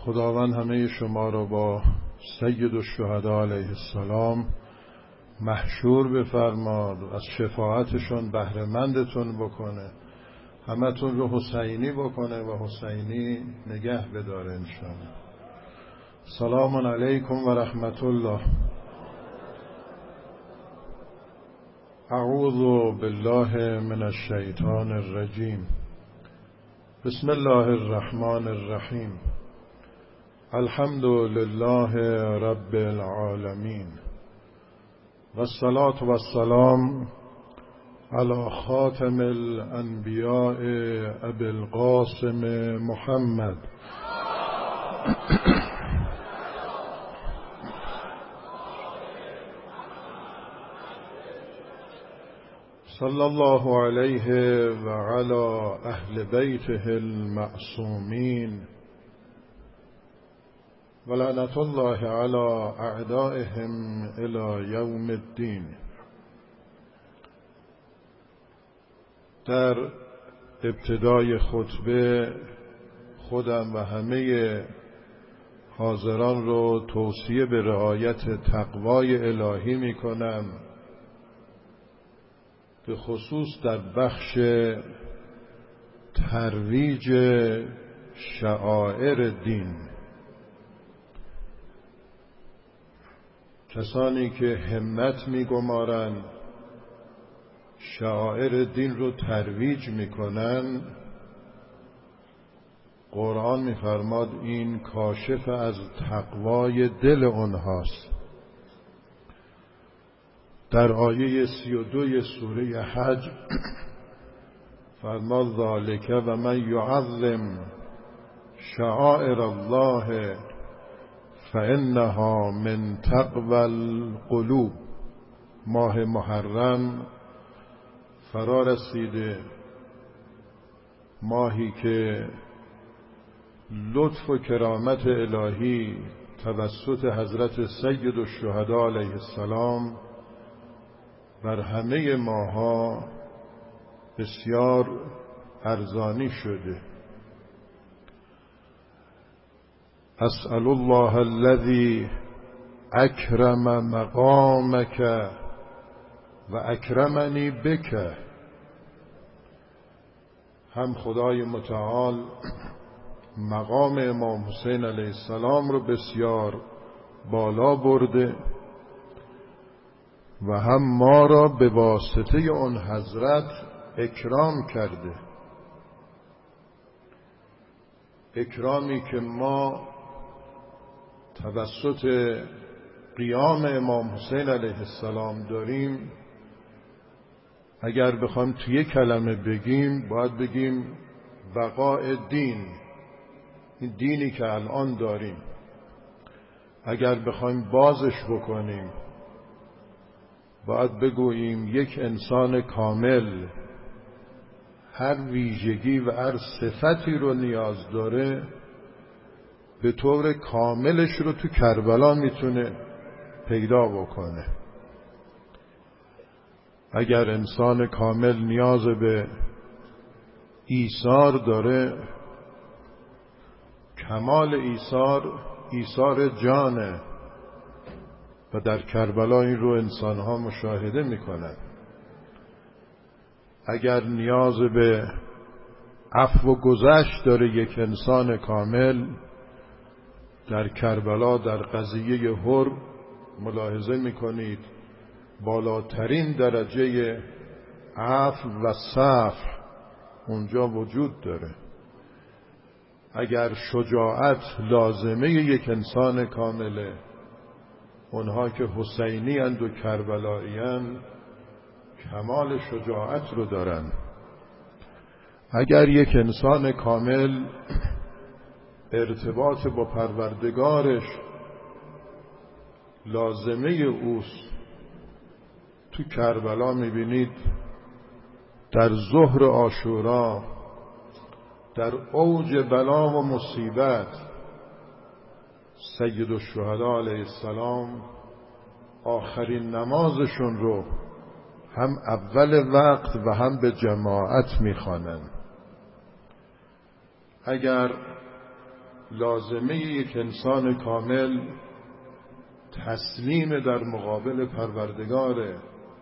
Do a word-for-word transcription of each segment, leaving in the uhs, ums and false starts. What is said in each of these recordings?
خداوند همه شما را با سید الشهدا علیه السلام محشور بفرماد و از شفاعتشون بهره مندتون بکنه، همتون رو حسینی بکنه و حسینی نگه بداره انشاءالله. سلام علیکم و رحمت الله. اعوذ بالله من الشیطان الرجیم. بسم الله الرحمن الرحیم. الحمد لله رب العالمین و الصلاة و السلام علی خاتم الانبیاء ابی القاسم محمد صلی الله علیه و علی اهل بیته المعصومین و لعنت الله علی اعدائهم الی یوم الدین. در ابتدای خطبه خودم و همه حاضران رو توصیه به رعایت تقوای الهی می کنم، به خصوص در بخش ترویج شعائر دین. کسانی که همت می‌گمارند شعائر دین رو ترویج میکنن، قرآن میفرماد این کاشف از تقوای دل اونهاست. در آیه سی و دو سوره حج فرماد ذالک و من یعظم شعائر الله فانها من تقوی القلوب. ماه محرم فرا رسیده، ماهی که لطف و کرامت الهی توسط حضرت سید الشهدا علیه السلام بر همه ماها بسیار ارزانی شده. اسأل الله الذی اکرم مقامک و اکرمنی بک. هم خدای متعال مقام امام حسین علیه السلام رو بسیار بالا برده و هم ما را به واسطه اون حضرت اکرام کرده، اکرامی که ما توسط قیام امام حسین علیه السلام داریم. اگر بخوام توی کلمه بگیم باید بگیم بقاء دین، این دینی که الان داریم. اگر بخوایم بازش بکنیم باید بگوییم یک انسان کامل هر ویژگی و هر صفتی رو نیاز داره، به طور کاملش رو تو کربلا میتونه پیدا بکنه. اگر انسان کامل نیاز به ایثار داره، کمال ایثار ایثار جانه و در کربلا این رو انسانها مشاهده میکنن. اگر نیاز به عفو و گذشت داره یک انسان کامل، در کربلا در قضیه هر ملاحظه میکنید بالاترین درجه عفو و صفح اونجا وجود داره. اگر شجاعت لازمه یک انسان کامله، اونها که حسینی اند و کربلایی اند کمال شجاعت رو دارن. اگر یک انسان کامل ارتباط با پروردگارش لازمه اوست، تو کربلا میبینید در ظهر عاشورا در اوج بلا و مصیبت سید الشهدا علیه السلام آخرین نمازشون رو هم اول وقت و هم به جماعت میخوانند. اگر لازمه یک انسان کامل تسلیم در مقابل پروردگاره،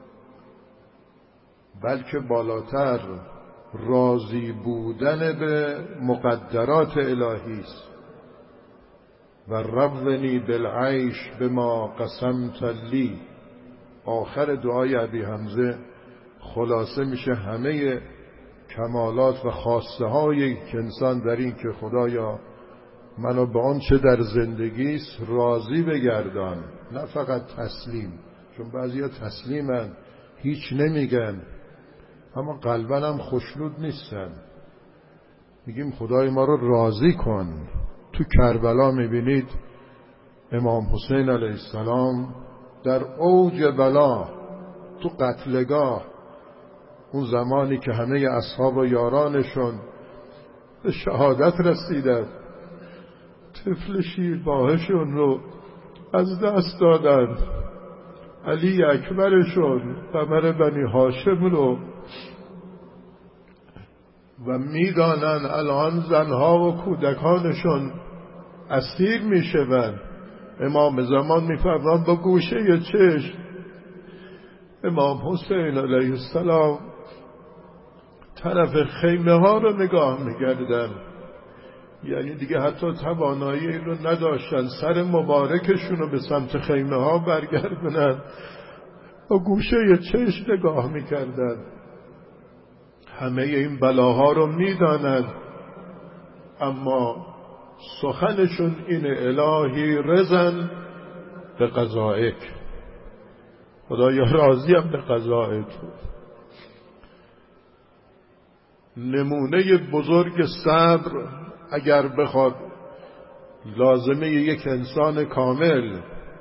بلکه بالاتر راضی بودن به مقدرات الهی است. و رضنی بالعیش بما قسمت لی. آخر دعای ابی حمزه خلاصه میشه همه کمالات و خواسته های یک انسان در این که خدایا منو به آن چه در زندگیست راضی بگردان، نه فقط تسلیم. چون بعضیا تسلیمن، هیچ نمیگن، اما قلبن هم خوشنود نیستن. میگیم خدای ما رو راضی کن. تو کربلا میبینید امام حسین علیه السلام در اوج بلا، تو قتلگاه، اون زمانی که همه اصحاب و یارانشون به شهادت رسیدن، طفل شیرباهشون رو از دست دادن، علی اکبرشون قمر بنی هاشم رو، و میدانن الان زنها و کودکانشون اسیر میشوند. امام زمان میفرماد با گوشه چشم امام حسین علیه السلام طرف خیمه ها رو نگاه میگردن، یعنی دیگه حتی توانایی این رو نداشتن سر مبارکشون رو به سمت خیمه ها برگردونن، با گوشه چشم نگاه میکردن. همه این بلاها رو میدانند، اما سخنشون اینه الهی رضن به قضایک. خدایا راضیم به قضای تو. نمونه بزرگ صبر اگر بخواد لازمه یک انسان کامل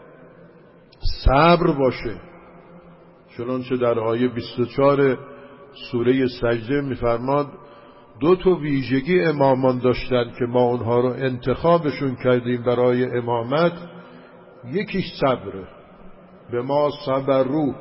صبر باشه، چنانچه در آیه بیست و چهار سوره سجده میفرماد دو تا ویژگی امامان داشتن که ما اونها رو انتخابشون کردیم برای امامت. یکیش صبره، به ما صبر رو.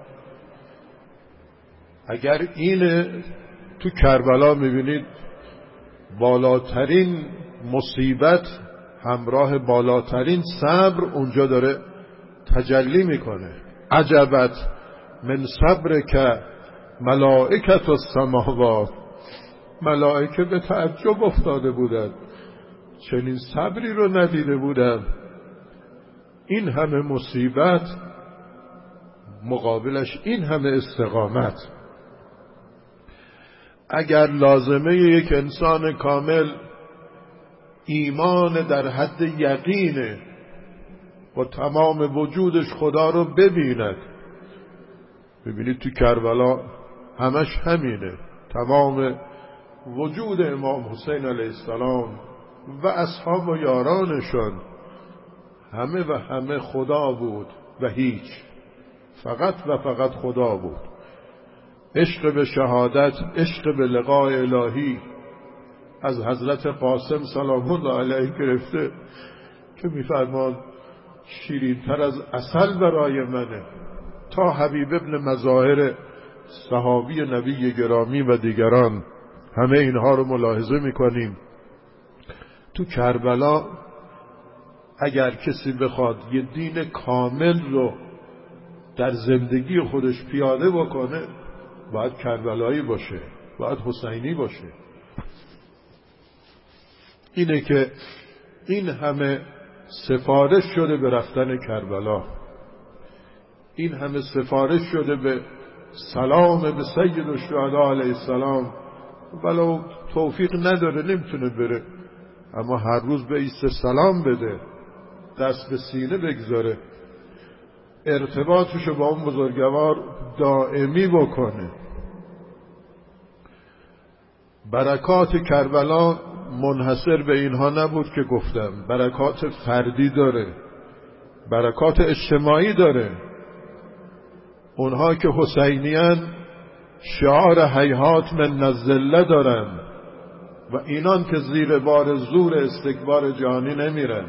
اگر این تو کربلا میبینید بالاترین مصیبت همراه بالاترین صبر اونجا داره تجلی میکنه. عجبت من صبر که ملائکت السماوات. ملائکه به تعجب افتاده بودند، چنین صبری رو ندیده بودند. این همه مصیبت مقابلش این همه استقامت. اگر لازمه یک انسان کامل ایمان در حد یقینه و تمام وجودش خدا رو ببیند، ببینید تو کربلا همش همینه، تمام وجود امام حسین علیه السلام و اصحاب و یارانشون همه و همه خدا بود و هیچ، فقط و فقط خدا بود. عشق به شهادت، عشق به لقاء الهی از حضرت قاسم سلام الله علیه گرفته که میفرماد شیرین تر از عسل برای منه، تا حبیب ابن مظاهر صحابی نبی گرامی و دیگران. همه اینها رو ملاحظه میکنیم. تو کربلا اگر کسی بخواد یه دین کامل رو در زندگی خودش پیاده بکنه، باید کربلایی باشه، باید حسینی باشه. اینه که این همه سفارش شده به رفتن کربلا، این همه سفارش شده به سلام به سید الشهدا علیه السلام. ولو توفیق نداره نمیتونه بره، اما هر روز به ایست سلام بده، دست به سینه بگذاره، ارتباطشو با اون بزرگوار دائمی بکنه. برکات کربلا منحصر به اینها نبود که گفتم، برکات فردی داره، برکات اجتماعی داره. اونها که حسینیان شعار هیهات من الذله دارن و اینان که زیر بار زور استکبار جهانی نمیرن.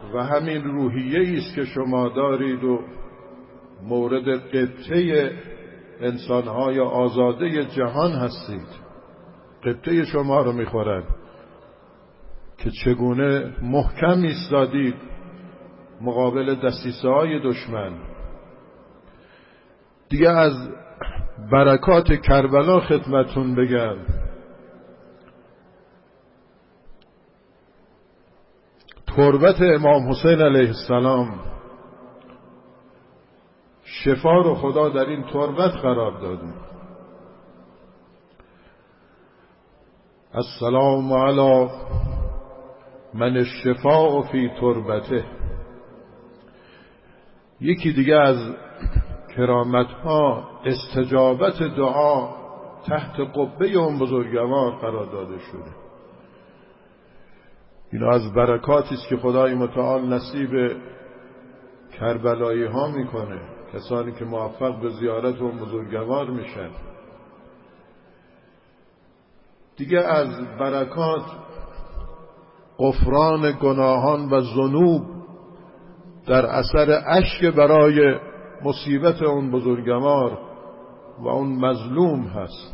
و همین روحیه است که شما دارید و مورد قبطه انسانهای آزاده جهان هستید. قبطه شما رو میخورن که چگونه محکم ایستادید مقابل دسیسه های دشمن. دیگه از برکات کربلا خدمتون بگم. تربت امام حسین علیه السلام، شفا رو خدا در این تربت قرار داده. السلام علی من الشفاء فی تربته. یکی دیگه از کرامت‌ها استجابت دعا تحت قبه اون بزرگوار قرار داده شده. اینا از برکاتی است که خدای متعال نصیب کربلایی ها میکنه، کسانی که موفق به زیارت اون بزرگوار میشن. دیگه از برکات غفران گناهان و ذنوب در اثر اشک برای مصیبت اون بزرگوار و اون مظلوم هست.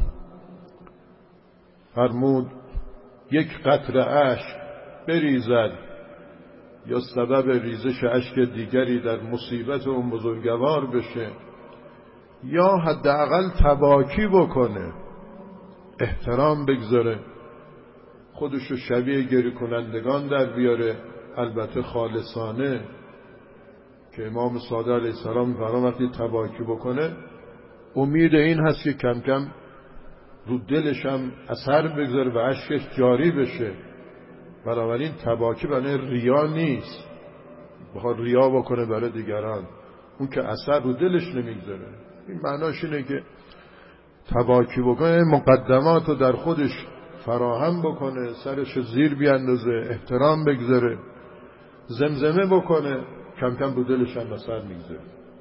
فرمود یک قطره اشک بریزد یا سبب ریزش اشک دیگری در مصیبت اون بزرگوار بشه، یا حداقل تباکی بکنه، احترام بگذاره، خودشو شبیه گری کنندگان در بیاره، البته خالصانه، که امام صادق علیه السلام فرمان وقتی تباکی بکنه امید این هست که کم کم رو دلش هم اثر بگذاره و اشکش جاری بشه. بنابراین تباکی برای ریا نیست، بخواد ریا بکنه برای دیگران، اون که اثر رو دلش نمیگذاره. این معناش اینه که تباکی بکنه، مقدمات رو در خودش فراهم بکنه، سرش زیر بیاندازه، احترام بگذاره، زمزمه بکنه، کم کم رو دلش هم اثر میگذاره.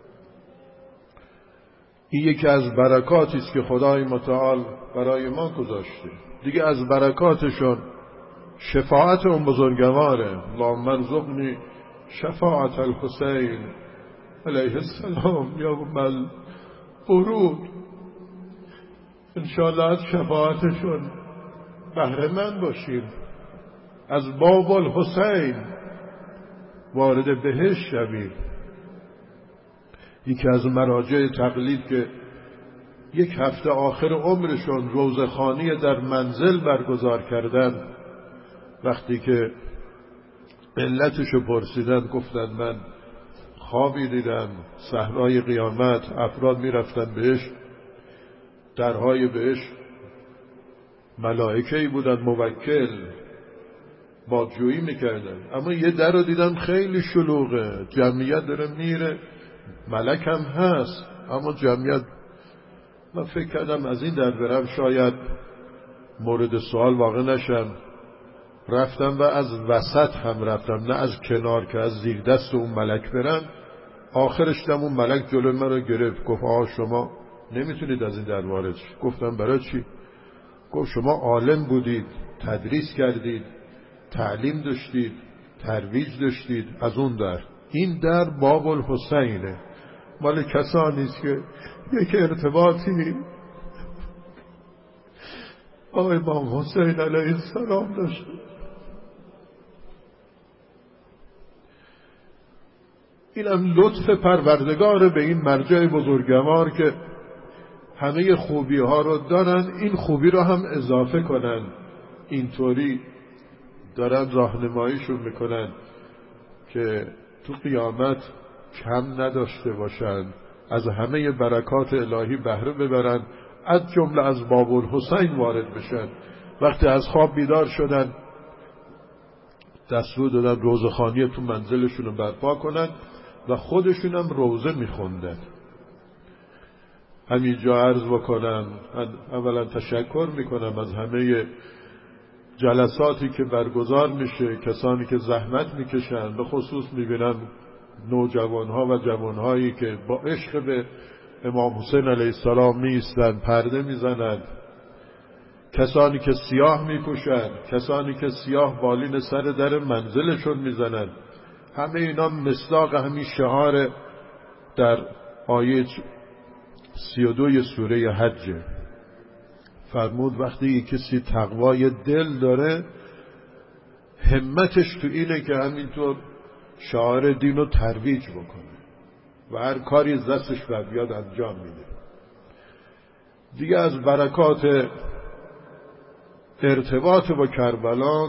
این یکی از برکاتی است که خدای متعال برای ما گذاشته. دیگه از برکاتشون شفاعت اون بزرگواره. اللهم ارزقنی شفاعت الحسین علیه السلام یوم الورود. انشاءالله از شفاعتشون بهره مند باشیم، از باب الحسین وارد بهشت شویم. یکی از مراجع تقلید که یک هفته آخر عمرشون روزخوانی در منزل برگزار کردن، وقتی که علتشو پرسیدن گفتن من خوابی دیدم صحرای قیامت، افراد میرفتن بهش، درهای بهش ملائکه‌ای بودن موکل بادجویی میکردن، اما یه در رو دیدم خیلی شلوغه، جمعیت داره میره، ملک هم هست اما جمعیت. من فکر کردم از این در برم شاید مورد سوال واقع نشم، رفتم و از وسط هم رفتم، نه از کنار که از زیر دست اون ملک برم. آخرش دم اون ملک جلوی من رو گرفت، گفت آه شما نمیتونید از این در وارد شید. گفتم برای چی؟ گفت شما عالم بودید، تدریس کردید، تعلیم داشتید، ترویج داشتید، از اون در. این در باب الحسینه، مال کسانی است که یک ارتباطی با امام حسین علیه السلام داشت. اینم لطف پروردگار به این مرجع بزرگوار که همه خوبی ها رو دارن، این خوبی رو هم اضافه کنن، اینطوری دارن راهنماییشون میکنن که تو قیامت کم نداشته باشن، از همه برکات الهی بهره ببرن، از جمله از باب الحسین وارد بشن. وقتی از خواب بیدار شدن دستور دادن روزخوانی تو منزلشون رو برپا کنن و خودشون هم روزه میخوندن. همینجا عرض بکنم اولا تشکر میکنم از همه جلساتی که برگزار میشه، کسانی که زحمت میکشن، به خصوص میبینم نوجوانها و جوانهایی که با عشق به امام حسین علیه السلام میایستند، پرده میزنند، کسانی که سیاه میپوشند، کسانی که سیاه بالین سر در منزلشون میزنند. همه اینا مصداق همین شعار در آیه سی و دو سوره حج. فرمود وقتی کسی تقوای دل داره همتش تو اینه که همینطور شعار دین رو ترویج بکنه و هر کاری از دستش بر بیاد انجام میده. دیگه از برکات ارتباط با کربلا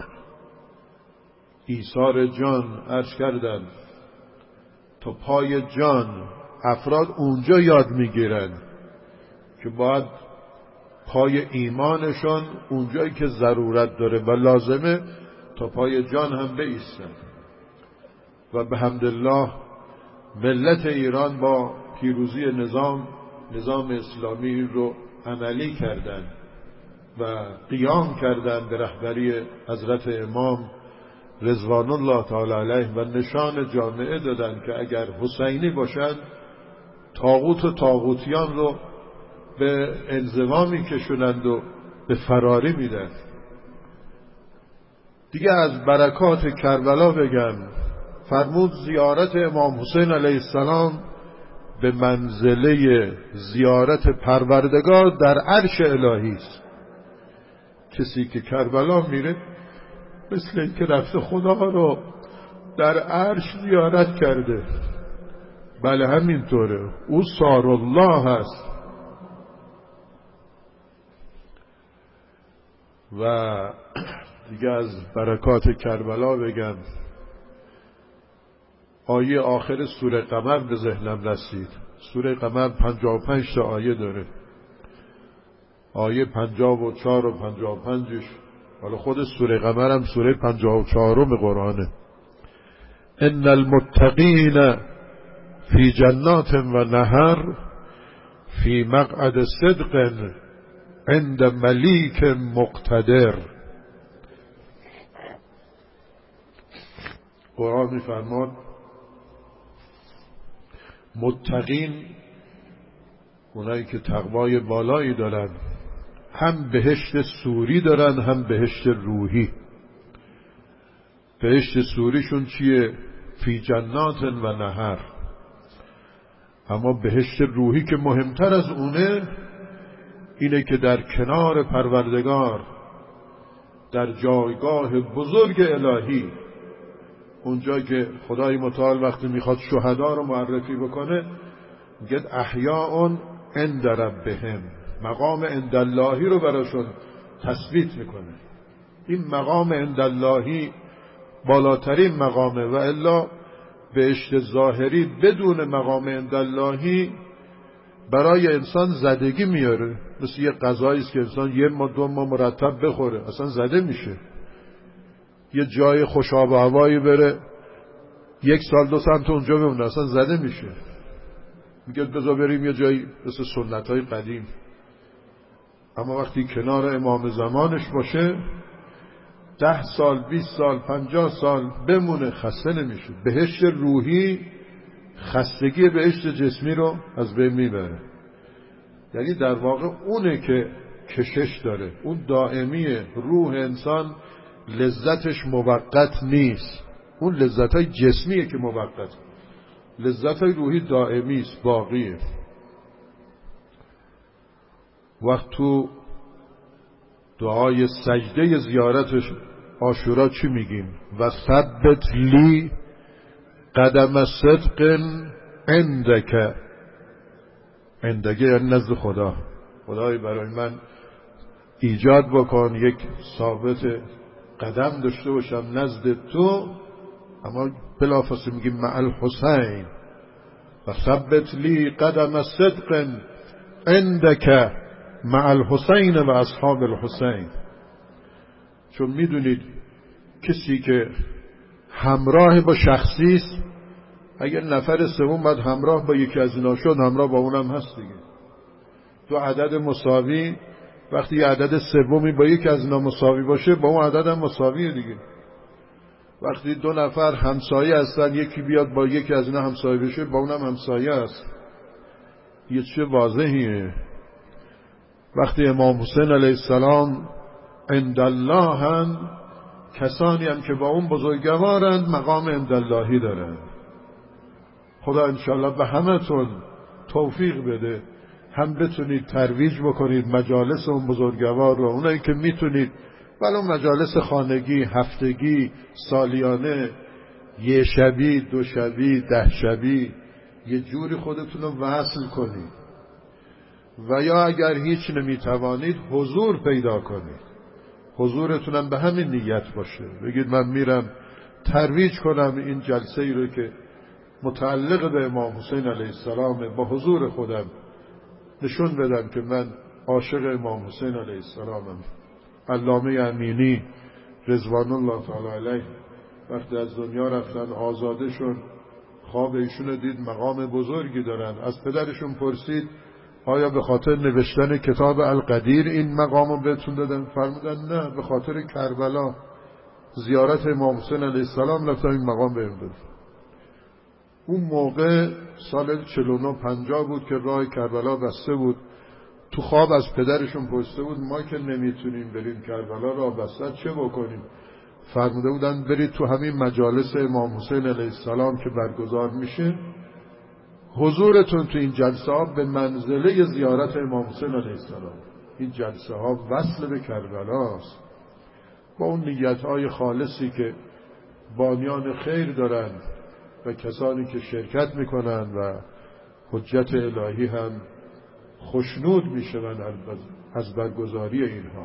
ایثار جان عرض کردن تا پای جان افراد اونجا یاد میگیرن که باید پای ایمانشون اونجایی که ضرورت داره و لازمه تا پای جان هم بایستن. و به حمدالله ملت ایران با پیروزی نظام نظام اسلامی رو عملی کردن و قیام کردن به رهبری حضرت امام رضوان الله تعالی علیه و نشان جامعه دادن که اگر حسینی باشن طاغوت و طاغوتیان رو به انزوا میکشونند و به فراری میدن. دیگه از برکات کربلا بگم، فرمود زیارت امام حسین علیه السلام به منزله زیارت پروردگار در عرش الهی است. کسی که کربلا میره مثل این که رفته خدا رو در عرش زیارت کرده. بله همینطوره، او سار الله هست. و دیگه از برکات کربلا بگم، آیه آخر سوره قمر به ذهنم رسید. سوره قمر پنجاه و پنج تا آیه داره، آیه پنجاه و چهار و پنجاه و پنجش، حالا خود سوره قمر هم سوره پنجاه و چهارم قرآنه. ان المتقین فی جنات و نهر فی مقعد صدق عند ملیک مقتدر. قرآن می‌فرماد متقین اونایی که تقوای بالایی دارن هم بهشت سوری دارن هم بهشت روحی. بهشت سوریشون چیه؟ فی جنات و نهر. اما بهشت روحی که مهمتر از اونه اینه که در کنار پروردگار در جایگاه بزرگ الهی، اونجا که خدای متعال وقتی میخواد شهدا رو معرفی بکنه میگه احیاء عند ربهم، مقام عند اللهی رو براشون تثبیت میکنه. این مقام عند اللهی بالاترین مقامه و الا بهشت ظاهری بدون مقام عند اللهی برای انسان زدگی میاره. مثل یه غذایی است که انسان یه ما دو ما مرتب بخوره اصلا زده میشه. یه جای خوش آب و هوایی بره یک سال دو سال تو اونجا بمونه اصلا زده میشه. میگه بذار بریم یه جایی مثل سنت‌های قدیم. اما وقتی کنار امام زمانش باشه ده سال بیست سال پنجاه سال بمونه خسته نمیشه. بهشت روحی خستگی بهشت جسمی رو از بین میبره. یعنی در واقع اونه که کشش داره، اون دائمیه. روح انسان لذتش موقت نیست، اون لذتهای جسمیه که موقت، لذتهای روحی دائمی است، باقیه. وقت تو دعای سجده زیارتش عاشورا چی میگیم؟ و ثبت لی قدم صدق عندک. عندک یعنی نزد خدا. خدای برای من ایجاد بکن یک ثابت قدم داشته باشم نزد تو. اما بلافاصله میگیم مع الحسین و ثبت لی قدم صدق عندک مع الحسین و اصحاب الحسین. چون میدونید کسی که همراه با شخصی است، اگر نفر سوم بعد همراه با یکی از اینا شد همراه با اونم هست دیگه. دو عدد مساوی وقتی یه عدد سومی با یکی از اینا مساوی باشه با اون عدد هم مساویه دیگه. وقتی دو نفر همسایه هستن یکی بیاد با یکی از اینا همسایه بشه با اونم همسایه است. یه چه واضحیه. وقتی امام حسین علیه السلام عند الله هم کسانی هم که با اون بزرگوارند مقام عنداللهی دارند. خدا انشاءالله به همتون توفیق بده، هم بتونید ترویج بکنید مجالس اون بزرگوار رو، اونایی که میتونید ولو مجالس خانگی، هفتگی، سالیانه، یه شبی، دو شبی، ده شبی، یه جوری خودتون رو وصل کنید و یا اگر هیچ نمیتوانید حضور پیدا کنید. حضورتونم به همین نیت باشه، بگید من میرم ترویج کنم این جلسه ای رو که متعلق به امام حسین علیه السلام، با حضور خودم نشون بدم که من عاشق امام حسین علیه السلامم. علامه امینی رضوان الله تعالی علیه وقتی از دنیا رفتن آزاده شد، خواب ایشون دید مقام بزرگی دارن. از پدرشون پرسید آیا به خاطر نوشتن کتاب القدیر این مقامو بهتون دادن؟ فرمودن نه، به خاطر کربلا، زیارت امام حسین علیه السلام رفتم این مقام بهم داد. اون موقع سال چهل و نه پنجاه بود که راه کربلا بسته بود. تو خواب از پدرشون پرسیده بود ما که نمیتونیم بریم کربلا راه بسته چه بکنیم؟ فرموده بودن برید تو همین مجالس امام حسین علیه السلام که برگزار میشه، حضورتون تو این جلسه ها به منزله زیارت امام حسین علیه السلام. این جلسه ها وصل به کربلاست، با اون نیت های خالصی که بانیان خیر دارند و کسانی که شرکت میکنن و حجت الهی هم خوشنود میشوند از برگزاری اینها.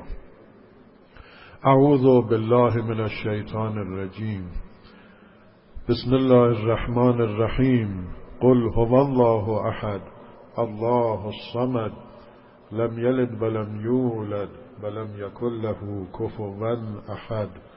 اعوذ بالله من الشیطان الرجیم. بسم الله الرحمن الرحیم. قل هو الله احد الله الصمد لم یلد ولم یولد ولم یکن له کفوا احد